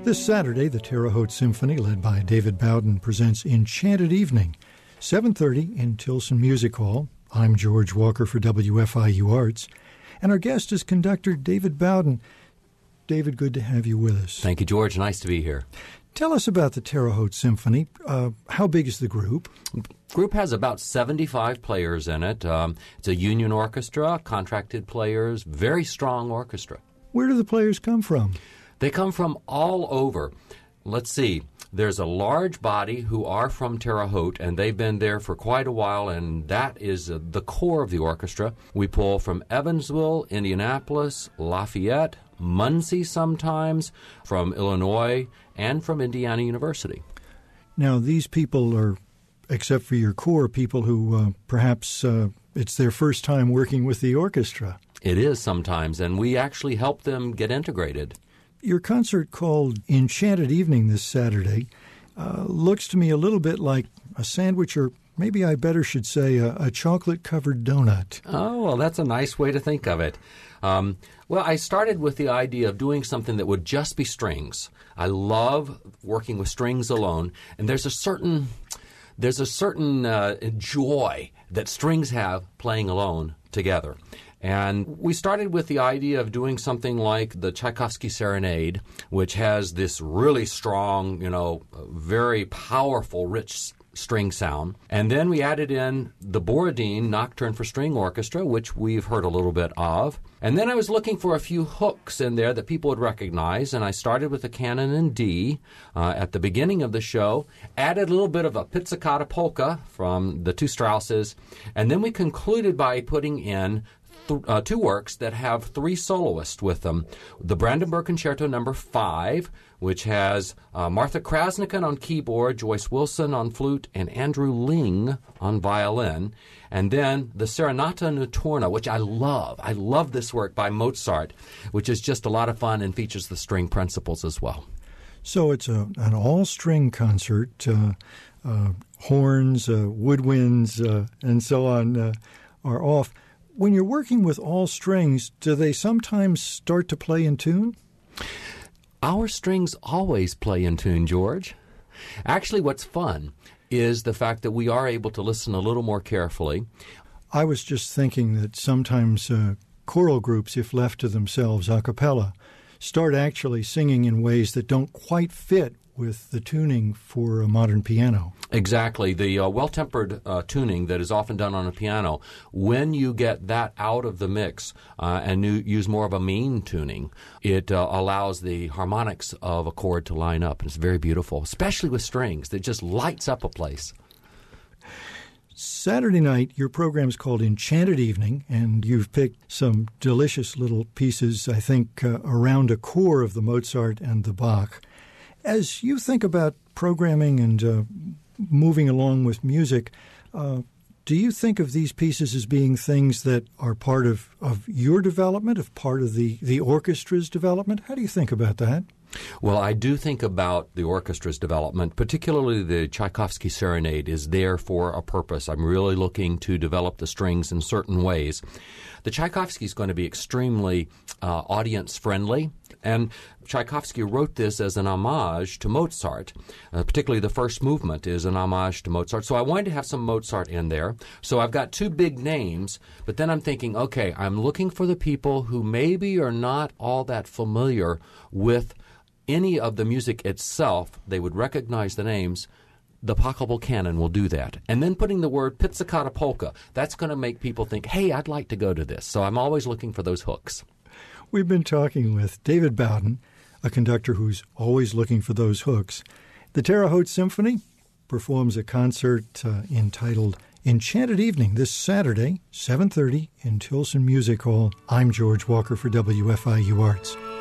This Saturday, the Terre Haute Symphony, led by David Bowden, presents Enchanted Evening, 7:30 in Tilson Music Hall. I'm George Walker for WFIU Arts, and our guest is conductor David Bowden. David, good to have you with us. Thank you, George. Nice to be here. Tell us about the Terre Haute Symphony. How big is the group? The group has about 75 players in it. It's a union orchestra, contracted players, very strong orchestra. Where do the players come from? They come from all over. Let's see. There's a large body who are from Terre Haute, and they've been there for quite a while, and that is the core of the orchestra. We pull from Evansville, Indianapolis, Lafayette, Muncie sometimes, from Illinois, and from Indiana University. Now, these people are, except for your core, people who perhaps it's their first time working with the orchestra. It is sometimes, and we actually help them get integrated. Your concert called Enchanted Evening this Saturday looks to me a little bit like a sandwich, or maybe I better should say a chocolate-covered donut. Oh, well, that's a nice way to think of it. Well, I started with the idea of doing something that would just be strings. I love working with strings alone, and there's a certain joy that strings have playing alone together. And we started with the idea of doing something like the Tchaikovsky Serenade, which has this really strong, very powerful, rich string sound. And then we added in the Borodin Nocturne for String Orchestra, which we've heard a little bit of. And then I was looking for a few hooks in there that people would recognize, and I started with the Canon in D at the beginning of the show, added a little bit of a Pizzicato Polka from the two Strausses, and then we concluded by putting in two works that have three soloists with them. The Brandenburg Concerto No. 5, which has Martha Krasniqin on keyboard, Joyce Wilson on flute, and Andrew Ling on violin. And then the Serenata Notturna, which I love. I love this work by Mozart, which is just a lot of fun and features the string principles as well. So it's an all-string concert. Horns, woodwinds, and so on are off. When you're working with all strings, do they sometimes start to play in tune? Our strings always play in tune, George. Actually, what's fun is the fact that we are able to listen a little more carefully. I was just thinking that sometimes choral groups, if left to themselves a cappella, start actually singing in ways that don't quite fit with the tuning for a modern piano. Exactly. The well-tempered tuning that is often done on a piano, when you get that out of the mix and you use more of a mean tuning, it allows the harmonics of a chord to line up. And it's very beautiful, especially with strings. That just lights up a place. Saturday night, your program is called Enchanted Evening, and you've picked some delicious little pieces, I think, around a core of the Mozart and the Bach. As you think about programming and moving along with music, do you think of these pieces as being things that are part of your development, of part of the orchestra's development? How do you think about that? Well, I do think about the orchestra's development, particularly the Tchaikovsky Serenade is there for a purpose. I'm really looking to develop the strings in certain ways. The Tchaikovsky is going to be extremely audience-friendly, and Tchaikovsky wrote this as an homage to Mozart. Particularly the first movement is an homage to Mozart. So I wanted to have some Mozart in there. So I've got two big names, but then I'm thinking, okay, I'm looking for the people who maybe are not all that familiar with any of the music itself. They would recognize the names. The Pachelbel Canon will do that. And then putting the word Pizzicato Polka, that's going to make people think, hey, I'd like to go to this. So I'm always looking for those hooks. We've been talking with David Bowden, a conductor who's always looking for those hooks. The Terre Haute Symphony performs a concert entitled Enchanted Evening this Saturday, 7:30 in Tilson Music Hall. I'm George Walker for WFIU Arts.